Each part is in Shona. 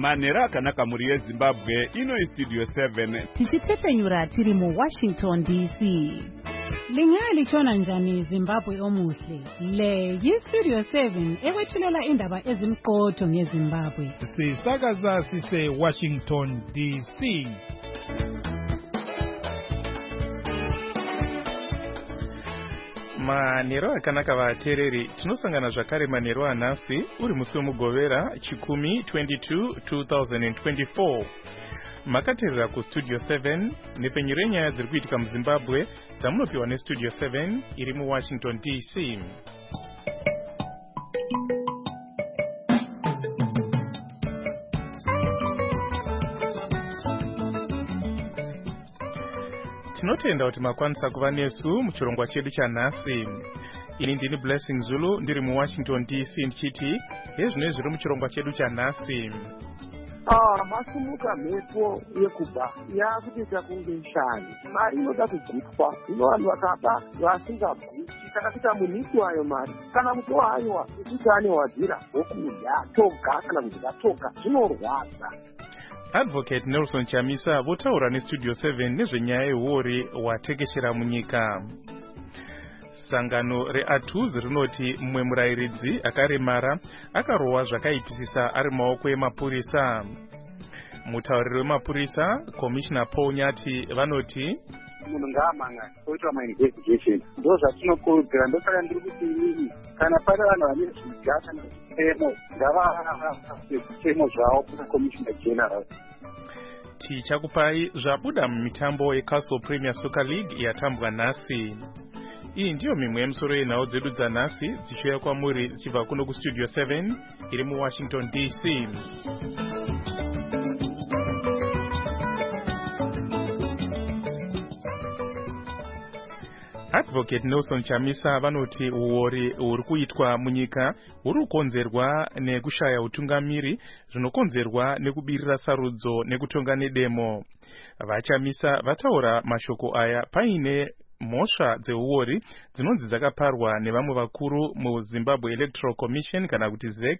Manhero akanaka muri yeZimbabwe, ino iStudio 7. Tichitepenyura tiri muWashington DC. Lingalichona njani Zimbabwe omuhle? Le yiStudio 7 ewethulela indaba ezimqotho ngeZimbabwe. Sisakaza sise Washington DC. Manhero akanaka vateereri, tinosangana zvakare manhero anhasi uri musi wemugovera chikumi 22 2024. Makateerera kuStudio 7 nepfenyuro renyaya dziri kuitika muZimbabwe dzamunopiwa neStudio 7 iri muWashington DC. Tinotenda kuti makwanisa kuva nesu muchirongwa chedu chanhasi. Ini ndini Blessing Zulu ndiri muWashington DC ndichiti hezvino zviri muchirongwa chedu chanhasi. Masumuka mhepo yekuba yakutoita kunge shani. Mari inoda kugutwa. Ino vanhu vakaba vasingaguti kana kuita munhiki wayo mari. Kana kutohanywa kuti anewadzira wokudya toga kana kudya toga zvinorwadza. Advocate Nelson Chamisa votaura neStudio 7 nezvenyaya yehuori watekeshera munyika. Sangano reATUZ rinoti mumwe murayiridzi akaremara akarohwa zvakaipisisa ari mumaoko emapurisa. Mutauriri wemapurisa Commissioner Paul Nyati vanoti munhu ngaamangani oitwa mainvestigation. Ndo zvatinokurudzira, ndosaka ndiri kuti inini kana pane vanhu vane zvidya kana zvitemo ngavazvitemo zvavo kuna Commissioner General. Tichakupai zvabuda mumitambo yeCastle Premier Soccer League yatambwa nhasi. Iyi ndiyo mimwe yemusoro yenhau dzedu dzanhasi dzichiuya kwamuri dzichibva kuno kuStudio 7 iri muWashington DC. Advocate Nelson Chamisa vanoti huori huri kuitwa munyika huri kukonzerwa nekushaya utungamiri zvinokonzerwa nekubirira sarudzo nekutonga nedemo. VaChamisa vataura mashoko aya paine mhosva dzehuori dzinonzi dzakaparwa nevamwe vakuru muZimbabwe Electoral Commission kana kuti ZEC,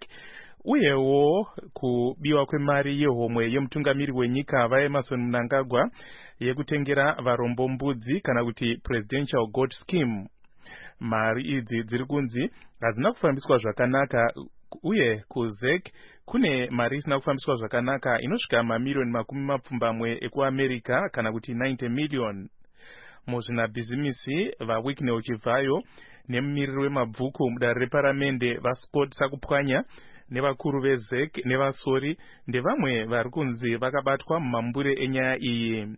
uyewo kubiwa kwemari yehomwe yemutungamiri wenyika vaEmmerson Mnangagwa yekutengera varombo mbudzi kana kuti Presidential Goat Scheme. Mari idzi dziri kunzi hadzina kufambiswa zvakanaka, uye kuZEC kune mari isina kufambiswa zvakanaka inosvika mamiliyoni 20 ekuAmerica kana kuti 90 million. Muzvinabhizimisi vaWicknell Chivhayo nemumiriri wemabvuku mudare reparamende vaScott Sakupwanya nevakuru veZEC nevasori ndevamwe vari kunzi vakabatwa mumambure enyaya iyi.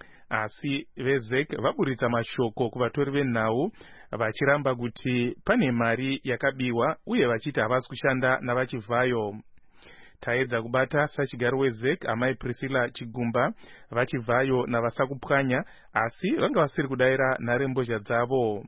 Asi veZEC vaburitsa mashoko kuvatori venhau vachiramba kuti pane mari yakabiwa uye vachiti havasi kushanda navaChivhayo. Taedza kubata sachigaro weZEC amai Priscilla Chigumba, vaChivhayo navasakupwanya, asi vanga vasiri kudayira nharembozha dzavo.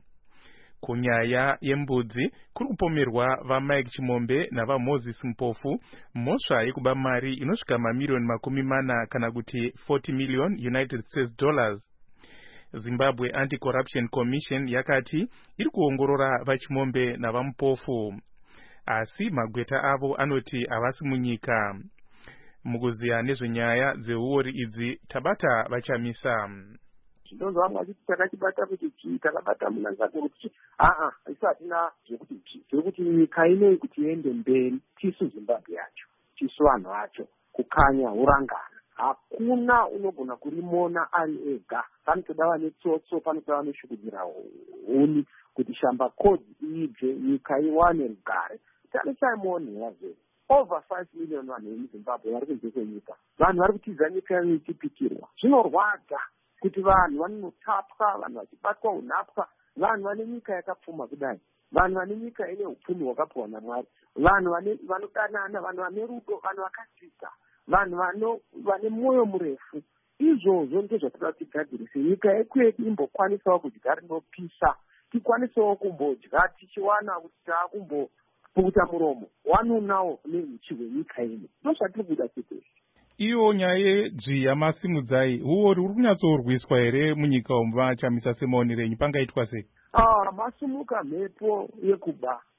Kunyaya yembudzi kuri kupomerwa vaMike Chimombe navaMoses Mpofu mhosva yekuba mari inosvika mamiliyoni 40 kana kuti 40 million United States dollars. Zimbabwe Anti-Corruption Commission yakati iri kuongorora vaChimombe navaMpofu, asi magweta avo anoti havasi munyika. Mukuziya nezvenyaya dzehuori idzi tabata vaChamisa. Ndonzo vamwe vachiti takachibata kuti chii, takabata Mnangagwa kuti isi hatina zvekuti chii, zvekuti nyika inei kuti iende mberi, tisu Zimbabwe yacho, tisu vanhu vacho, kukanya hurangana. Hakuna unogona kurimona ari ega. Panotoda vane tsotso, panotoda vanoshukudzira huni kuti shamba kodzi ibve, nyika iwane rugare. Tane Simon yaze over 5 million vanhu vemuZimbabwe vari kunze kwenyika. Vanhu vari kutiza nyika yavo ichipikirwa. Zvinorwadza kuti vanhu vanotapwa, vanhu vachibatwa unapwa, vanhu vane nyika yakapfuma kudai, vanhu vane nyika ine upfumi hwakapiwa naMwari, vanhu vanodanana, vanhu vane rudo, vanhu vakadzidza, vanhu vane mwoyo murefu. Izvozvo ndizvo zvatoda kuti tigadzirise nyika yekwedu imbokwanisawo kudya rinopisa, tikwanisawo kumbodya tichiwana kuti taakumbopukuta muromo wanunawo neuchi hwenyika ino. Ndozvatiri kuda chete. Iyo nyaya yedzvi yamasimudzai huori huri kunyatsorwiswa here munyika umu vaChamisa semaonero enyu pangaitwa sei? Masumuka mhepo yekuba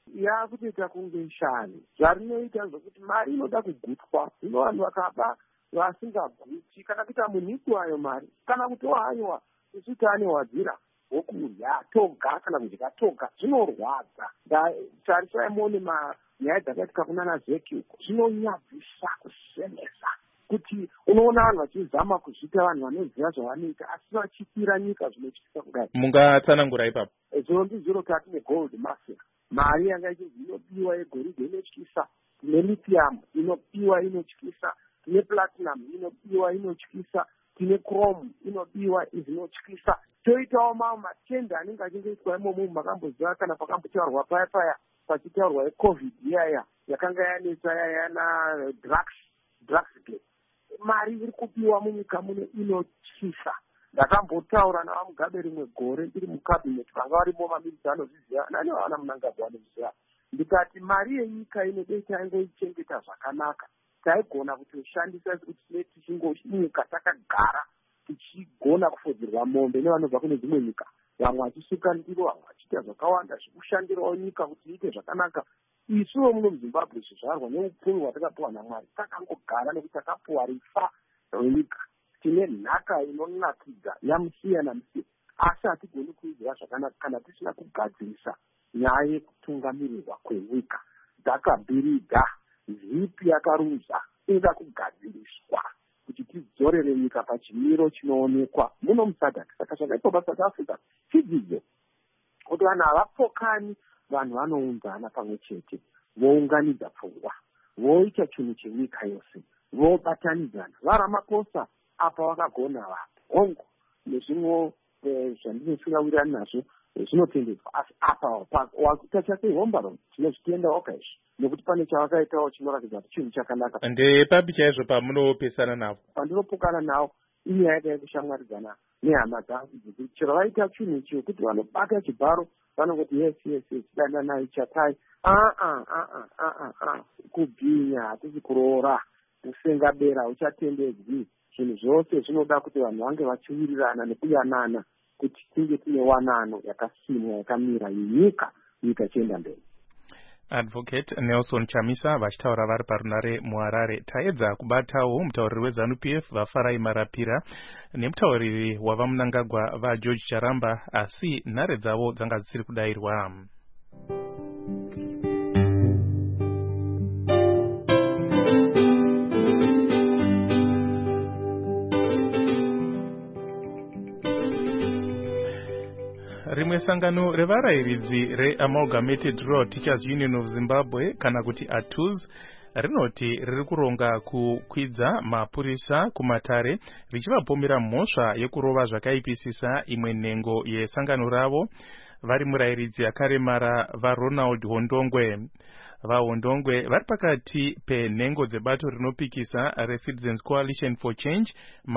yakutoita kunge shani. Zvarinoita zvokuti mari inoda kugutwa. Zvino vanhu vakaba vasingaguti kana kuita munhiku wayo mari kana kutohanywa isu taanewadzira wokurya toga kana kudya toga zvinorwadza. Tarisai muone nyaya dzakaitika kunana Zeki zvinonyadzisa kusemesa kuti unoona vanhu vachizama kuzvita vanhu vanoziva zvavanoita asi vachipira nyika zvinotyisa kudai. Mungatsanangura ipapo? Zvino ndizviro tati negold mafia, mari yanga ichizi inobiwa yegoridhe inotyisa, tine lithium inobiwa inotyisa, tine platinum inobiwa inotyisa, tine chrome inobiwa zvinotyisa. Toitawo mamwe matenda anenge achingoitwa imomo makamboziva kana pakambotaurwa paya pachitaurwa yecovid iyaya yakanga yanetsa yana drugs. Mari iri kubiwa munyika muno inotyisa. Ndakambotaura navamugabe rimwe gore ndiri mukabineti vanga varimo vamiridzi anozviziva nani vana munangagwa anozviziva ndikati mari yenyika inodei taingoichengeta zvakanaka taigona kutoshandisa kuti tichingomuka takagara tichigona kufodzerwa mombe nevanobva kune dzimwe nyika, vamwe vachisuka ndiro, vamwe vachiita zvakawanda zvekushandirawo nyika kuti iite zvakanaka. Isuwo muno muZimbabwe zvizvarwa neupfumi hwatakapiwa naMwari takangogara nekuti takapiwa rifa renyika. Tine nhaka inonakidza yamusiya namusiya asi hatigoni kuidzira zvakanaka kana tisina kugadzirisa nyaya yekutungamirirwa kwenyika. Dzakabhiridha zipi yakarudza inoda kugadziriswa kuti tidzorere nyika pachimiro chinoonekwa muno muSADC. Saka zvakaitwa paSouth Africa chidzidzo kuti vanhu havapokani, vanhu vanounzana pamwe chete vounganidza pfungwa voita chinhu chenyika yose vobatanidzana. vaRamaphosa apa vakagona hongu nezvimwe zvandinosingawirani nazvo zvinotendedzwa asi apa wakuita chake hombaron tinozvitenda wakaizvi nekuti pane chavakaitawo chinoratidza kuti chinhu chakanaka. Ndepapi chaizvo pamunopesana navo? Pandinopokana navo inyaya yadai kushamwaridzana nehama dzangu dzekuti chero vaita chinhu chekuti vanobata chibharo vanongoti yes dandanai chatai kubhinya hatisi kuroora kusenga bera uchatendedzwi. Zvinhu zvose zvinoda kuti vanhu vange vachiwirirana nekuyanana kuti tinge tine wanano yakasimwa yakamira yenyika ichienda mberi. Advocate Nelson Chamisa vachitaura vari parunare muHarare. Taedza kubatawo mutauriri weZANU-PF vaFarai Marapira nemutauriri wavamunangagwa vaGeorge Charamba asi nhare dzavo dzanga dzisiri kudayirwa. Rimwe sangano revarayiridzi reAmalgamated Rural Teachers Union of Zimbabwe kana kuti ATUZ rinoti riri kuronga kukwidza mapurisa kumatare richivapomera mhosva yekurova zvakaipisisa imwe nhengo yesangano ravo vari murayiridzi yakaremara vaRonald Hondongwe. VaHondongwe vari pakati penhengo dzebato rinopikisa reCitizens Coalition for Change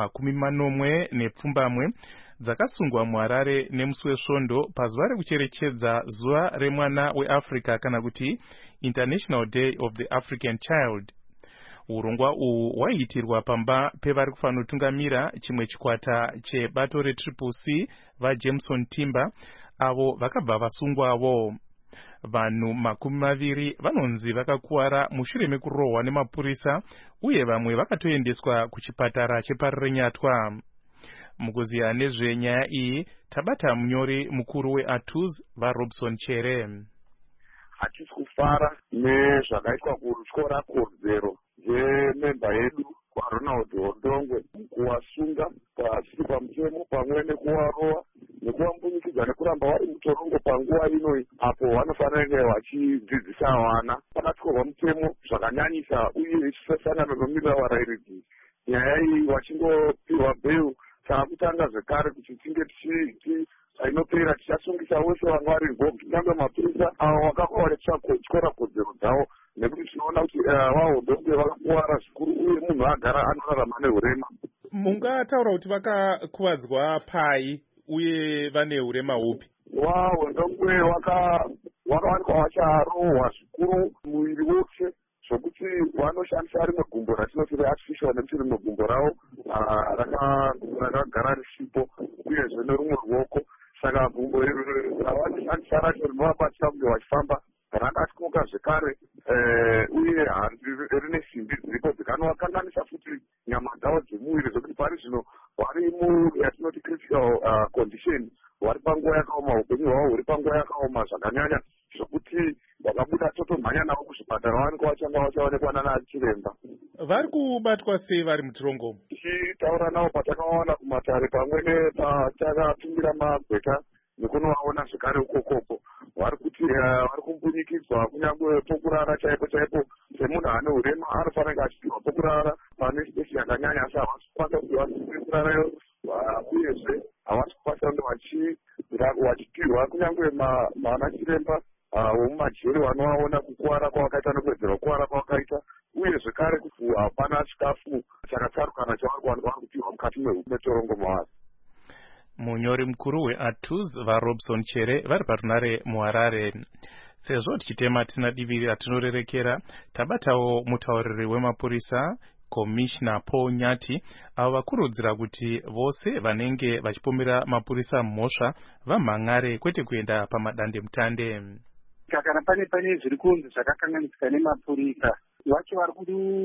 40 dzakasungwa muHarare nemusi wesvondo pazuva rekucherechedza zuva remwana weAfrica kana kuti International Day of the African Child. Urongwa uhu waiitirwa pamba pevari kufanotungamira chimwe chikwata chebato reCCC vaJameson Timber avo vakabva vasungwawo. Vanhu 20 vanonzi vakakuwara mushure mekurohwa nemapurisa uye vamwe vakatoendeswa kuchipatara cheParirenyatwa. Mukuziya nezvenyaya iyi tabata munyori mukuru weATUZ vaRobson Chere. Hatisi kufara nezvakaitwa kutyora kodzero dzememba yedu kwaRonald Hondongwe kuwasunga pasiri pamutemo pamwe nekuwarowa nekuwambunyikidza nekuramba vari mutorongo panguva ino apo vanofanira vachidzidzisa vana. Pakatyorwa mutemo zvakanyanyisa uye sesangano nomiririra varayiridzi nyaya iyi vachingopihwa bheu takutanga zvekare kuti tinge inopera tichasungisa wese vanga vari involved nyangwe mapurisa avo vakakora tichatyora kodzero dzavo nekuti tinoona kuti vaHondongwe vakakuwara zvikuru uye munhu agara anorarama neurema. Mungataura kuti vakakuvadzwa pai uye vane urema hupi? vaHondongwe vakawanikwa vacharohwa zvikuru muviri wose zvokuti vanoshandisa rimwe gumbo ratinoti reartificial nekuti rimwe gumbo ravo rakagara risipo uyezve nerumwe ruoko. Saka gumbo ravanoshandisa racho rinovabatsira kunge vachifamba rinonoka zvekare uye rine simbi dziripo dzikanovakanganisa futi nyama dzavo dzemuviri zvokuti pari zvino vari yatinoti critical condition, vari panguva yakaoma, upenyu hwavo huri panguva yakaoma zvakanyanya zvokuti vakabuda totomhanya navo kuzvipatara vanenge vachanga vachaonekwa nana chiremba. Vari kubatwa sei vari mutorongo? Tichitaura navo patakaona kumatare pamwe nepatakapindira magweta nekunovaona zvekare ukokoko, vari kuti vari kumbunyikidzwa kunyange pokurara chaipo chaipo. Semunhu ane urema anofanira achipiwa pokurara pane spesi yakanyanya, asi havasi kukwanisa kuti vasipe kurarayo, uyezve havasi kukwanisa kunge vachitirwa kunyange mana chiremba vomumajeri vanovaona kukuwara kwavakaita nekuwedzera kukuwara kwavakaita, uye zvekare kuti hapana chikafu chakatsarukana chavari kuwanikwa vari kupiwa mukati metorongo mavari. Munyori mukuru weATUZ vaRobson Chere vari parunare muHarare. Sezvo tichitema tisina divi ratinorerekera, tabatawo mutauriri wemapurisa Commissioner Paul Nyati avo vakurudzira kuti vose vanenge vachipomera mapurisa mhosva vamhangare kwete kuenda pamadande mutande. Kana pane zviri kunzi zvakakanganisika nemapurisa, vacho vari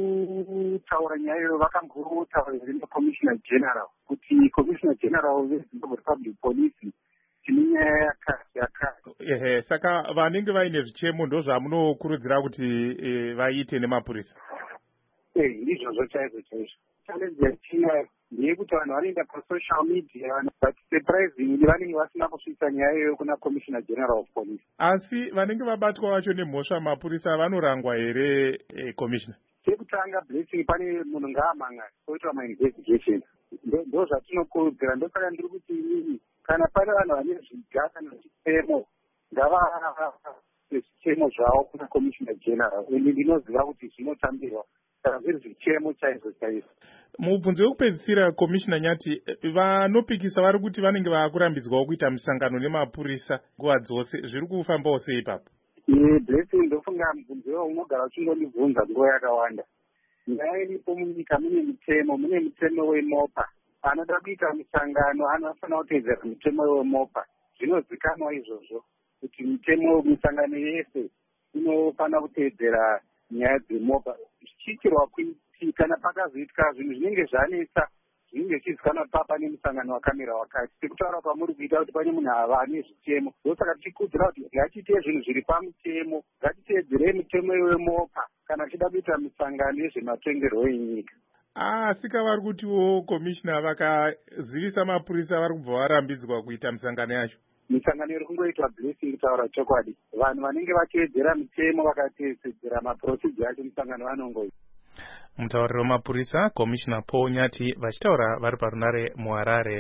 kutaura nyaya iyo vakambotaura neCommissioner General kuti Commissioner General weZimbabwe Republic Police tine nyaya yakati. Saka vanenge vaine zvichemo ndo zvamunokurudzira kuti vaite nemapurisa? Ndizvozvo chaizvo. Challenge yatinayo ndeyekuti vanhu vanoenda pasocial media but surprisingly vanenge vasina kusvitsa nyaya iyoyo kuna Commissioner General of Police. Asi vanenge vabatwa vacho nemhosva mapurisa vanorangwa here, Commissioner? Chekutanga Blessing, pane munhu ngaamhangare oitwa mainvestigation, ndo zvatinokurudzira. Ndosaka ndiri kuti inini kana pane vanhu vane zviga kana zvichemo ngava zvichemo zvavo kuna Commissioner General, ende ndinoziva kuti zvinotambirwa kana zviri zvichemo chaizvo chaizvo. Mubvunzo wekupedzisira, Commissioner Nyati, vanopikisa vari kuti vanenge vaakurambidzwawo kuita misangano nemapurisa nguva dzose, zviri kufambawo sei ipapo? Blessing, ndofunga mubvunzo iwo unogara uchingondibvunza nguva yakawanda. Nyaya iripo munyika mune mutemo weMopa. Anoda kuita misangano anofanira kuteedzera mutemo weMopa. Zvinozikanwa izvozvo kuti misangano yese inofanira kuteedzera nyaya dzeMopa. Zvichiitirwa kuti kana pakazoitika zvinhu zvinenge zvanetsa zvinenge zvichizikanwa pane musangano wakamira wakati, sekutaura kwamuri kuita kuti pane munhu ava ane zvitemo. Ndosaka tichikurudzira kuti ngatiite zvinhu zviri pamutemo, ngatiteedzerei mutemo weMopa kana tichida kuita misangano yezvematongerwo enyika. Sika vari kutiwo Commissioner vakazivisa mapurisa vari kubva varambidzwa kuita misangano yacho. Misangano iri kungoitwa Blessing, kutaura chokwadi. Vanhu vanenge vateedzera mitemo vakateedzera maprocedure acho misangano vanongoita. Mutauriri wemapurisa Commissioner Paul Nyati vachitaura vari parunare muHarare.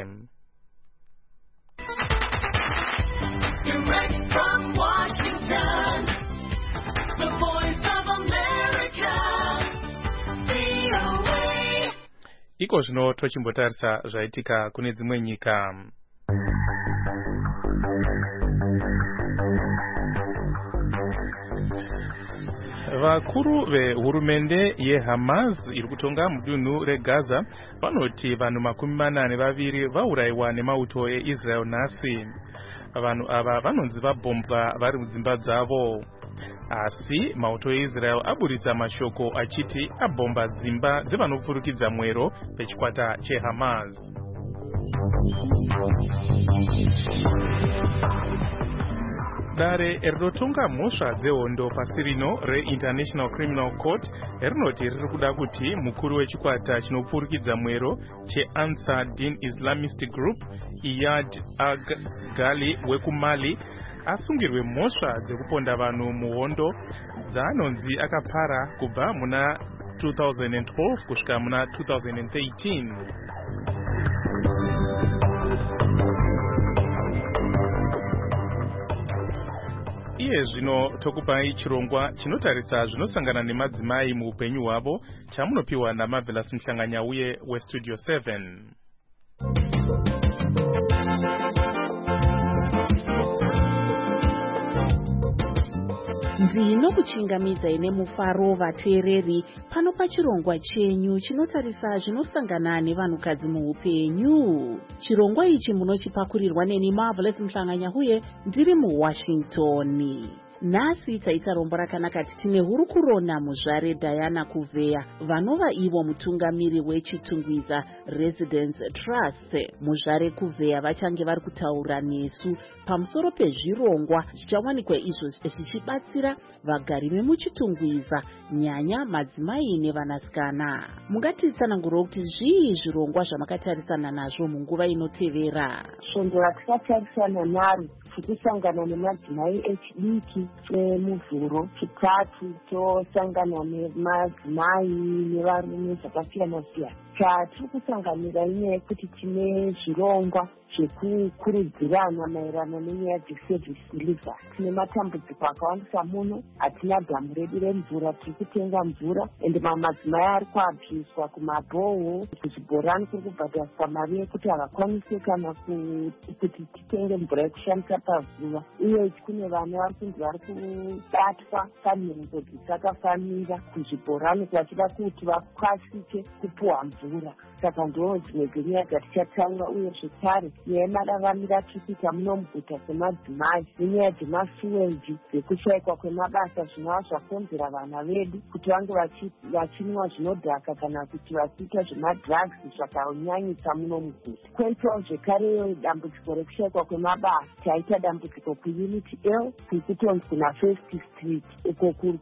Iko zvino tochimbotarisa zvaitika kune dzimwe nyika. Vakuru vehurumende yeHamas iri kutonga mudunhu reGaza vanoti vanhu 42 vaurayiwa nemauto eIsrael nhasi. Vanhu ava vanonzi vabhombwa vari mudzimba dzavo. Asi mauto eIsrael aburitsa mashoko achiti abhomba dzimba dzevanopfurukidza mwero pechikwata cheHamas. Dare rinotonga mhosva dzehondo pasi rino reInternational Criminal Court rinoti riri kuda kuti mukuru wechikwata chinopfurukidza mwero cheAnsar Din Islamist Group Iyad Ghali wekumali asungirwe mhosva dzekuponda vanhu muhondo dzaanonzi akapara kubva muna 2012 kusvika muna 2013. Iye zvino tokupai chirongwa chinotarisa zvinosangana nemadzimai muupenyu hwavo chamunopiwa naMarvelous Mhlanganyauye weStudio 7. Ndinokuchingamidzai nemufaro vateereri pano pachirongwa chenyu chinotarisa zvinosangana nevanhukadzi muupenyu. Chirongwa ichi munochipakurirwa neni Marvelous Mhlanganyauye ndiri muWashington. Nhasi taita rombo rakanaka tine Hurukurona Muzvare Diana Kuvheya vanova ivo mutungamiri wechitungwiza Residence Trust. Muzvare Kuvheya vachange vari kutaura nesu pamusoro pezvirongwa zvichawanikwa izvo zvichibatsira vagari vemuchitungwiza, nyanya madzimai nevanasikana. Mungatitsanangurawo kuti zvii zvirongwa zvamakatarisana nazvo munguva inotevera? Svondo ratakatarisana naro tikusangana nemadzimai echidiki emuvhuro. Chitatu tosangana nemadzimai nevarume zvakasiyana siyana. Tiri kusanganira inyaya yekuti tine zvirongwa zvekukurudzirana maererano nenyaya dzeservice delivery. Tine matambudziko akawandisa muno, hatina dhamu redu remvura, tiri kutenga mvura ende madzimai ari kuabviswa kumabhoho, kuzvibhorani kuri kubhadhariswa mari yekuti havakwanisi kana kuti titenge mvura yekushandisa pazuva. Uye kune vana vari kunzi vari kubatwa panhengo dzisikafanira kuzvibhorani vachida kuti vakasike kupuhwa mvura. Saka ndo dzimwe dzenyaya dzatichatanga. Uye zvekare nyaya yemararamiro atiri kuita muno muguta semadzimai nenyaya dzemasuweji dzekushayikwa kwemabasa zvinova zvakonzera vana vedu kuti vange vachinwa zvinodhaka kana kuti vachiita zvemadrugs zvakanyanyisa muno muguta. Kwoitawo zvekareyo dambudziko rekushayikwa kwemabasa. Taita dambudziko kuunity L kuri kutonzi kuna First Street, uko kuri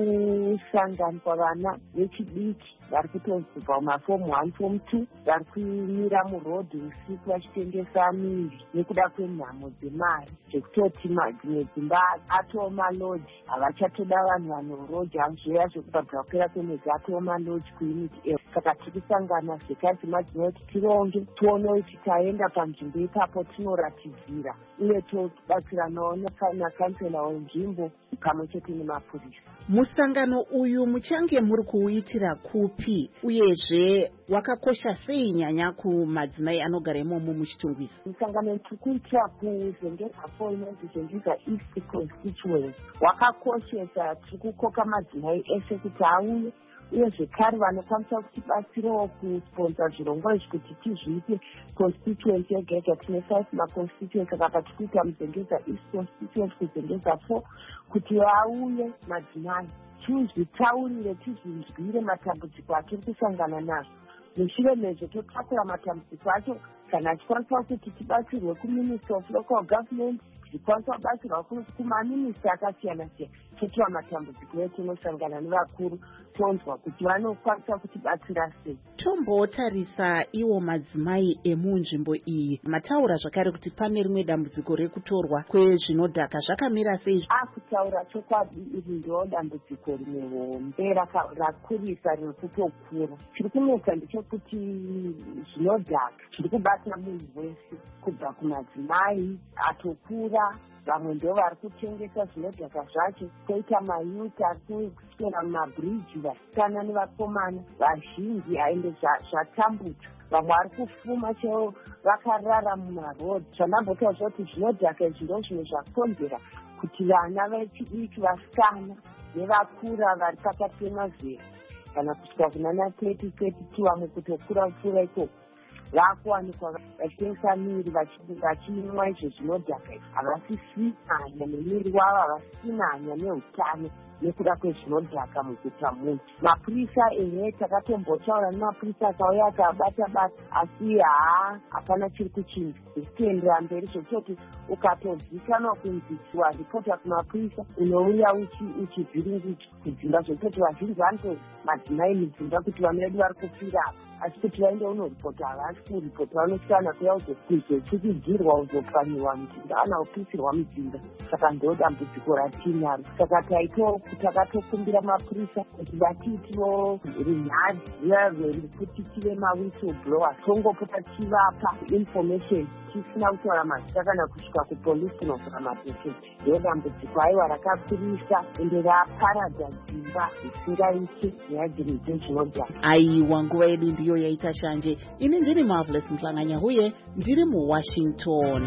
kusanganiswa vana vechidiki vari kutonzi kubva mumafomu 1 fomu 2 vari kumira murodhi usiku vachitengesa miri nekuda kwenhamo dzemari zvekutoti dzimwe dzimba atoo maloji havachatoda vanhu vanoroji, hazvoya zvekubva kupera kwemwedzi atoo maloji kuunity L. Saka tiri kusangana zvekare semadzimai kuti tironge tione kuti taenda panzvimbo ipapo tinoratidzira uye tobatsiranawo nakansela wenzvimbo pamwe chete nemapurisa. Musangano uyu muchange muri kuuitira kupi uyezve wakakosha sei nyanya kumadzimai anogara imomo muchitungwiza? Musangano tiri kuitira kuZengeza 4 inonzi Zengeza East Constituency wakakoshesa. Tiri kukoka madzimai ese kuti auye uye zvekare vanokwanisa kutibatsirawo kusponsa zvirongwa izvi kuti tizviite constituency yega yega. Tine 5 maconstituency saka tiri kuita muZengeza East Constituency kuZengeza 4 kuti vauye madzimai tizvitaurire, tizvinzwire matambudziko atiri kusangana nazvo. Mushure mezvo totakura matambudziko acho kana achikwanisa kuti tibatsirwe kuMinister of Local Government, tichikwanisa kubatsirwa kumaminista akasiyana siyana. Totora matambudziko etinosangana nevakuru tonzwa kuti vanokwanisa kutibatsira sei. Tombotarisa iwo madzimai emunzvimbo iyi. Mataura zvakare kuti pane rimwe dambudziko rekutorwa kwezvinodhaka, zvakamira sei? Kutaura chokwadi iri ndo dambudziko rimwe hombe rakurisa riri kutokura. Chiri kunetsa ndechekuti zvinodhaka zviri kubata munhu wese kubva kumadzimai atokura, vamwe ndo vari kutengesa zvinodhaka zvacho, koita mayuti ari kuswera mumabhiriji, vasikana nevakomana vazhinji aende zvatambudza. Vamwe vari kufuma chaivo vakarara mumarodhi. Zvandambotaura zvoti zvinodhaka izvi ndo zvimwe zvakonzera kuti vana vechidiki, vasikana nevakura vari pakati pemazera kana kusvika kunana 30-32 vamwe kutokura pfuura ikoko vakuwanikwa vachitengesa miri vachinwa izvo zvinodhaka. Havasisina hanya nemiri wavo, havasisina hanya neutano nekuda kwezvinodhaka muguta muno. Mapurisa takatombotaura nemapurisa akauya akabata asi hapana chiri kuchinja. Zvichiendera mberi zvekutoti ukatozikanwa kunzi waripota kumapurisa unouya uchivhiringidzwa kudzimba, zvekutoti vazhinji vanoto madzimai mudzimba kuti vana vedu vari kufira apa, asi kuti vaende unoripota havasi kuripota, vanosiyana kuya kuzotsikidzirwa uzopwanyiwa mudzimba kana kupisirwa mudzimba. Saka ndo dambudziko ratinaro. Saka takatokumbira mapurisa kuti vatiitiwo runhare riya rekuti tive mawhistleblower, tongopota tivapa information tisina kutaura mazita kana kusvika kupolisi kunovhura mabheketi. Ndo dambudziko aiwa rakakurisa ende raparadza dzimba zvisingaiti nyaya dzinodhaka. Aiwa, nguva yedu ndiyo yaita shanje. Ini ndiri Marvelous Mhlanganya huye ndiri muWashington.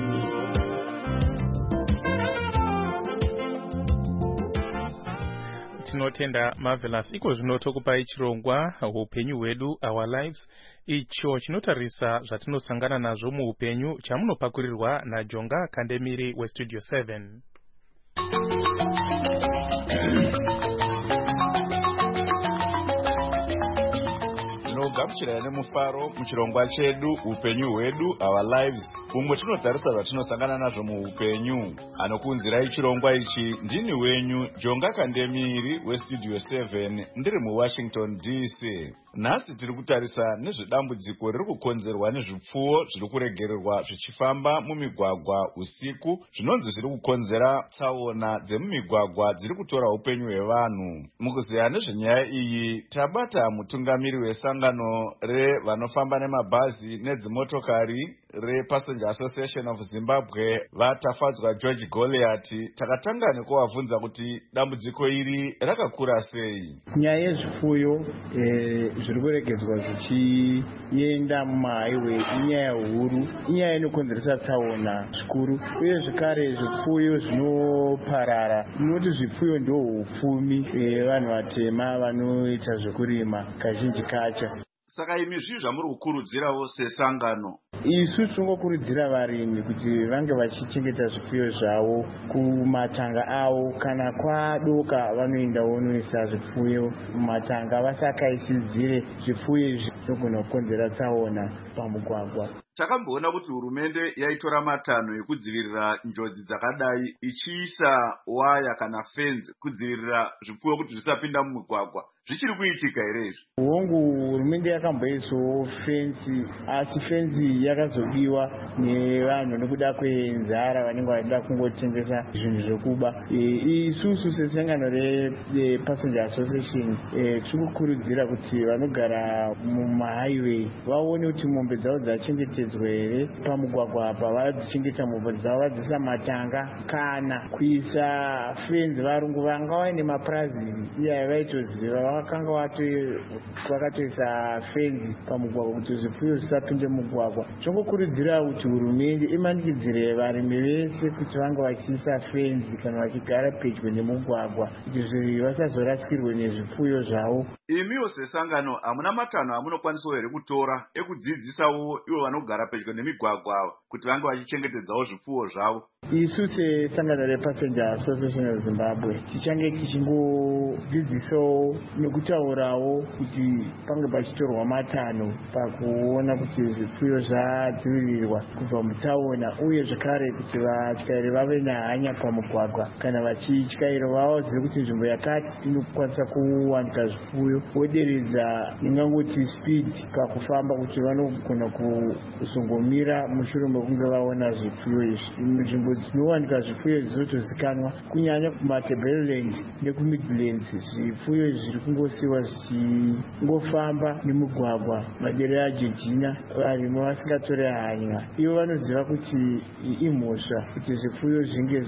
Tinotenda Marvelous. Iko zvino tokupai chirongwa upenyu hwedu, Our Lives, icho chinotarisa zvatinosangana nazvo muupenyu, chamunopakurirwa naJonga Kandemiri weStudio 7. Gamuchira nemufaro muchirongwa chedu upenyu hwedu our lives, umwe tinotarisa zvatinosangana nazvo muupenyu. Anokunzirai chirongwa ichi ndini wenyu Jonga Kandemiri westudio 7 ndiri muWashington DC. Nhasi tiri kutarisa nezvedambudziko riri kukonzerwa nezvipfuwo zviri kuregererwa zvichifamba mumigwagwa usiku, zvinonzi zviri kukonzera tsaona dzemumigwagwa dziri kutora upenyu hwevanhu. Mukuzeya nezvenyaya iyi tabata mutungamiri wesangano revanofamba nemabhazi nedzimotokari rePassenger Association of Zimbabwe vatafadzwa George Goliath. Takatanga nekuvabvunza kuti dambudziko iri rakakura sei. Nyaya yezvipfuyo zviri kuregedzwa zvichienda mumahighway inyaya huru, inyaya inokonzeresa tsaona zvikuru, uye zvekare zvipfuyo zvinoparara. Noti zvipfuyo ndo hupfumi vanhu vatema vanoita zvekurima kazhinji kacho. Saka imi zvii zvamuri kukurudzirawo sesangano? Isu tinongokurudzira varimi kuti vange vachichengeta zvipfuyo zvavo kumatanga avo. Kana kwadoka vanoenda vonoisa zvipfuyo mumatanga, vasakaisidzire zvipfuyo izvi zvinogona kukonzera tsaona pamugwagwa. Takamboona kuti hurumende yaitora matanho ekudzivirira njodzi dzakadai, ichiisa waya kana fence kudzivirira zvipfuyo kuti zvisapinda mumugwagwa. Zvichiri kuitika here izvi? Hongu, hurumende yakamboisawo fensi, asi fensi yakazodiwa nevanhu nekuda kwenzara vanenge vachida kungotengesa zvinhu zvokuba. Isusu sesangano rePassenger Association tiri kukurudzira kuti vanogara mumahighway vaone kuti mombe dzavo dzachengetedzwa here pamugwagwa apa, vadzichengeta mombe dzavo, vadzisa matanga kana kuisa fenzi. Varungu vanga vaine mapurazi iya vaitoziva, vakanga vakatoisa fenzi pamugwagwa kuti zvipfuyo zvisapinde mugwagwa. Tinongokurudzira kuti hurumende imanikidzire varimi vese kuti vange vachiisa fenzi kana vachigara pedyo nemugwagwa kuti vasazorasikirwe nezvipfuyo zvavo. Imiwo sesangano hamuna matanho amunokwanisawo here kutora ekudzidzisawo ivo vanogara pedyo nemigwagwa kuti vange vachichengetedzawo zvipfuyo zvavo? Isu sesangano rePassenger Association of Zimbabwe tichange tichingodzidzisawo nekutaurawo kuti pange pachitorwa matanho pakuona kuti zvipfuyo zvadzivirirwa kubva mutsaona, uye zvekare kuti vatyairi vave nehanya pamugwagwa. Kana vachityaira vazive kuti nzvimbo yakati inokwanisa kuwanika zvipfuyo, voderedza ingangoti speed pakufamba kuti vanogona kuzongomira mushure mekunge vaona zvipfuyo izvi. Nzvimbo dzinowanika zvipfuyo dzinotozikanwa, kunyanya kumaTebeleland nekumidlands. Zvipfuyo zviri kungosiwa zvichingofamba nemugwagwa madera aJejina, varimi vasingatore hanya. Ivo vanoziva kuti imhosva kuti zvipfuyo zvinge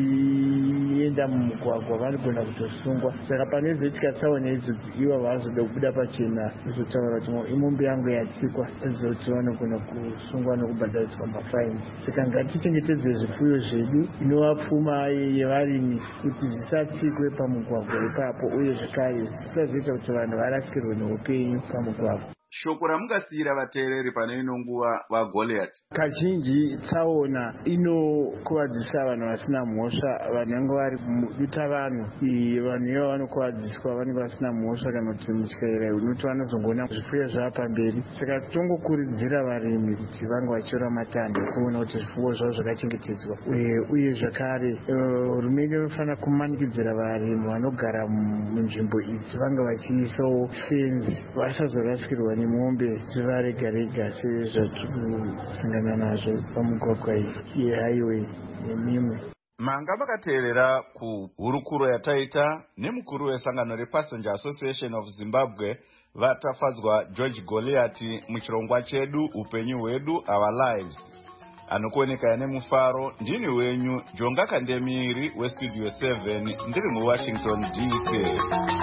zvichienda mumugwagwa, vanogona kutosungwa. Saka panozoitika tsaona idzodzi, ivo vazoda kubuda pachena kuzotaura kuti imombe yangu yatsikwa, zoti vanogona kusungwa nokubhadhariswa mafaini. Saka ngatichengetedze zvipfuyo zvedu, inova pfuma yevarimi, kuti zvisatsikwe pamugwagwa ipapo, uye zvekare zvisazoita kuti vanhu varasikirwe neupenyu pamugwagwa. Shoko ramungasiyira vateereri pane ino nguva vaGoliath? Kazhinji tsaona inokuvadzisa vanhu vasina mhosva, vanenge vari muduta vanhu. Vanhu ivo vanokuvadziswa vanenge vasina mhosva, kana kuti mutyaira unoti vanozongoona zvipfuyo zvava pamberi. Saka tongokurudzira varimi kuti vange vachitora matanho ekuona kuti zvipfuyo zvavo zvakachengetedzwa. Uye zvakare hurumende inofanira kumanikidzira varimi vanogara munzvimbo idzi vange vachiisawo fenzi, vasazorasikirwa nemombe zvivarega rega sezvatiri kusangana nazvo pamugwagwa yehighway nemimwe. Manga makateerera kuhurukuro yataita nemukuru wesangano rePassenger Association of Zimbabwe vatafadzwa George Goliath muchirongwa chedu upenyu hwedu our lives. Anokuoneka nemufaro ndini wenyu Jonga Kandemiri westudio 7 ndiri muWashington DC.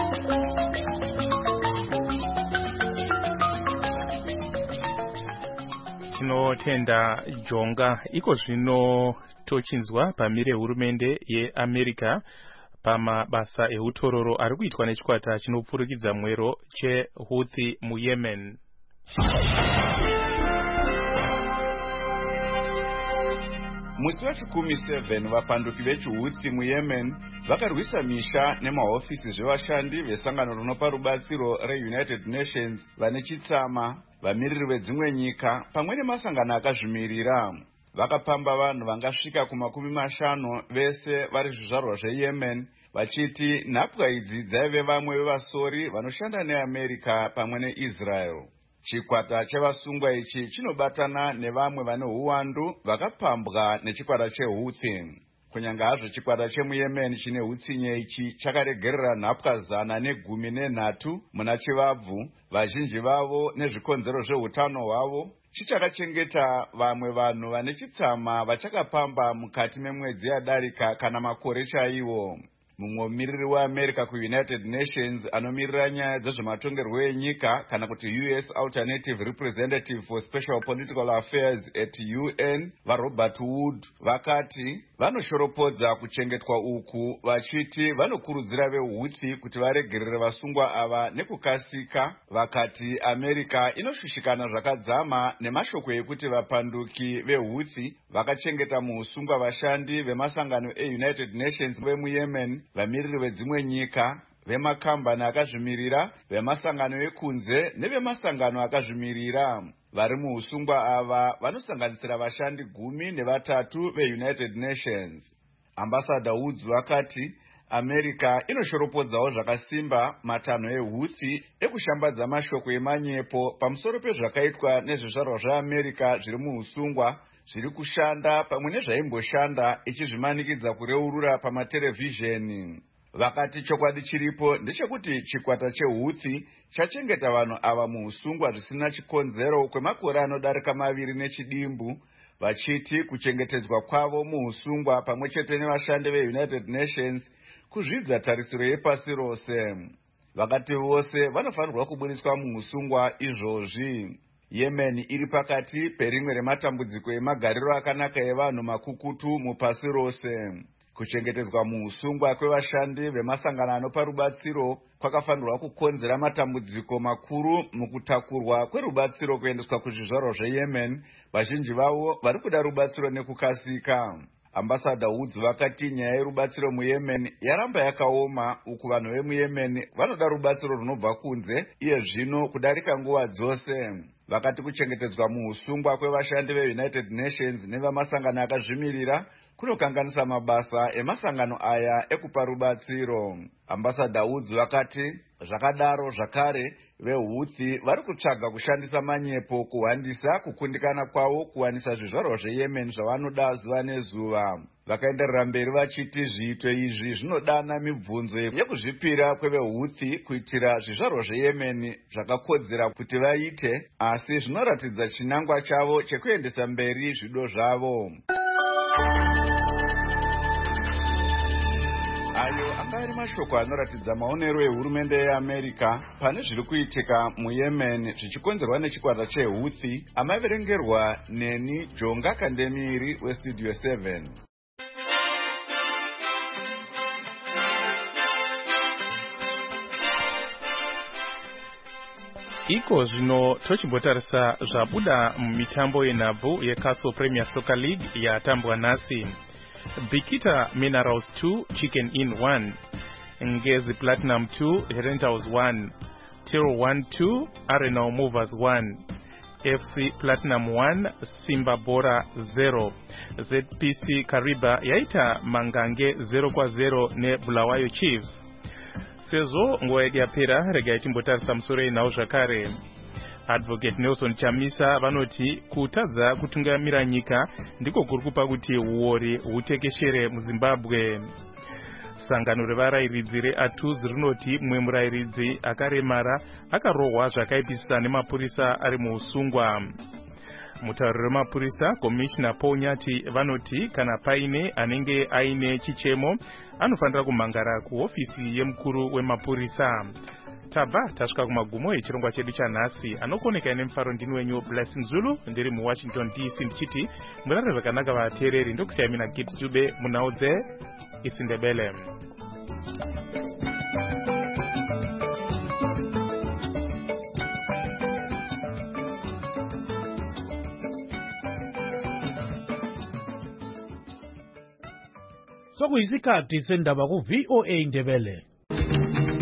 Tinotenda Jonga. Iko zvino tochinzwa pamire hurumende yeAmerica pamabasa eutororo ari kuitwa nechikwata chinopfurikidza mwero cheHouthi muYemen. musi wachikumi 7 vapanduki vechihutsi muyemen vakarwisa misha nemahofisi zvevashandi vesangano rinopa rubatsiro reunited nations vane chitsama, vamiriri vedzimwe nyika pamwe nemasangano akazvimirira. Vakapamba vanhu vangasvika ku50 vese vari zvizvarwa zveyemen, vachiti nhapwa idzi dzaive vamwe vevasori vanoshanda neamerica pamwe neisrael. Chikwata chevasungwa ichi chinobatana nevamwe vane uwandu vakapambwa nechikwata chehutsi. Kunyanga hazvo chikwata chemuyemen chine hutsinye ichi chakaregerera nhapwa 113 muna chivabvu, vazhinji vavo nezvikonzero zveutano hwavo, chichakachengeta vamwe vanhu vane chitsama vachakapamba mukati memwedzi yadarika kana makore chaiwo. Mumwe mumiriri weAmerica kuUnited Nations anomirira nyaya dzezvematongerwo enyika kana kuti US Alternative Representative for Special Political Affairs at UN, vaRobert Wood, vakati vanoshoropodza kuchengetwa uku, vachiti vanokurudzira vehutsi kuti varegerere vasungwa ava nekukasika. Vakati America inoshushikana zvakadzama nemashoko ekuti vapanduki vehutsi vakachengeta muusungwa vashandi vemasangano eUnited Nations vemuyemen, vamiriri vedzimwe nyika, vemakambani akazvimirira, vemasangano ekunze nevemasangano akazvimirira. Vari muusungwa ava vanosanganisira vashandi 13 veUnited Nations. Ambassador Woods vakati America inoshoropodzawo zvakasimba matanho ehutsi ekushambadza mashoko emanyepo pamusoro pezvakaitwa nezvizvarwa zveAmerica zviri muusungwa zviri kushanda pamwe nezvaimboshanda, ichizvimanikidza kureurura pamaterevhizheni. Vakati chokwadi chiripo ndechekuti chikwata chehutsi chachengeta vanhu ava muusungwa zvisina chikonzero kwemakore anodarika 2 nechidimbu, vachiti kuchengetedzwa kwavo muusungwa pamwe chete nevashandi veUnited Nations kuzvidza tarisiro yepasi rose. Vakati vose vanofanirwa kubudiswa muusungwa izvozvi. Yemen iri pakati perimwe rematambudziko emagariro akanaka evanhu makukutu mupasi rose. Kuchengetedzwa muusungwa kwevashandi vemasangano anopa rubatsiro kwakafanirwa kukonzera matambudziko makuru mukutakurwa kwerubatsiro kuendeswa kuzvizvarwa zveyemen, vazhinji vavo vari kuda rubatsiro nekukasika. Ambassador Woods vakati nyaya yerubatsiro muyemen yaramba yakaoma, uku vanhu vemuyemen vanoda rubatsiro runobva kunze iye zvino kudarika nguva dzose. Vakati kuchengetedzwa muusungwa kwevashandi veUnited Nations nevamasangano akazvimirira kunokanganisa mabasa emasangano aya ekupa rubatsiro. Ambassador Woods vakati zvakadaro zvakare vehutsi vari kutsvaga kushandisa manyepo kuhwandisa kukundikana kwavo kuwanisa zvizvarwa zveyemen zvavanoda zuva nezuva. Vakaenderera mberi vachiti zviito izvi zvinodana mibvunzo yekuzvipira kwevehutsi kuitira zvizvarwa zveyemen zvakakodzera kuti vaite, asi zvinoratidza chinangwa chavo chekuendesa mberi zvido zvavo. Ayo akari mashoko anoratidza maonero ehurumende yeAmerica pane zviri kuitika muyemen zvichikonzerwa nechikwata chehutsi, amaverengerwa neni Jonga Kandemiri weStudio 7. Iko zvino tochimbotarisa zvabuda mumitambo yenhabvu yeCastle Premier Soccer League yatambwa nhasi. Bikita Minerals 2, Chicken Inn 1, Ngezi Platinum 2, Herentals 1, Till 1-2, Arenal Movers 1, FC Platinum 1, Simba Bora 0, ZPC Kariba yaita Mangange 0-0 neBulawayo Chiefs. Sezvo nguva yedu yapera, regai timbotarisa musoro yenhau zvakare. Advocate Nelson Chamisa vanoti kutadza kutungamira nyika ndiko kuri kupa kuti uori hutekeshere muZimbabwe. Sangano revarairidzi reATUZ rinoti mumwe murairidzi akaremara akarohwa zvakaipisisa nemapurisa ari muusungwa. Mutauriri wemapurisa Commissioner Paul Nyati vanoti kana paine anenge aine chichemo anofanira kumhangara kuhofisi yemukuru wemapurisa. Tabva tasvika kumagumo echirongwa chedu chanhasi. Anokoneka nemufaro ndini wenyu Blessing Zulu, ndiri muWashington DC ndichiti murare zvakanaka vateereri. Ndokusiyai mina Gibbs Dube munhau dzeIsindebele. sokuyisikhathi sendaba ku-VOA Ndebele.